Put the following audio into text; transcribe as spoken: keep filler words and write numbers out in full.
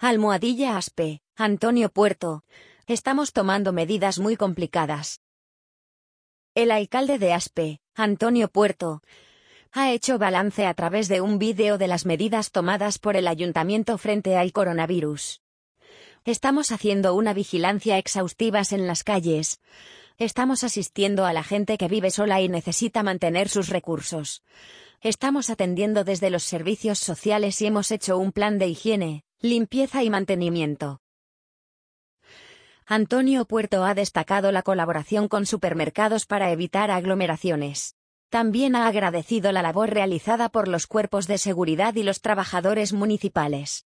Almohadilla Aspe, Antonio Puerto. Estamos tomando medidas muy complicadas. El alcalde de Aspe, Antonio Puerto, ha hecho balance a través de un vídeo de las medidas tomadas por el ayuntamiento frente al coronavirus. Estamos haciendo una vigilancia exhaustiva en las calles. Estamos asistiendo a la gente que vive sola y necesita mantener sus recursos. Estamos atendiendo desde los servicios sociales y hemos hecho un plan de higiene, limpieza y mantenimiento. Antonio Puerto ha destacado la colaboración con supermercados para evitar aglomeraciones. También ha agradecido la labor realizada por los cuerpos de seguridad y los trabajadores municipales.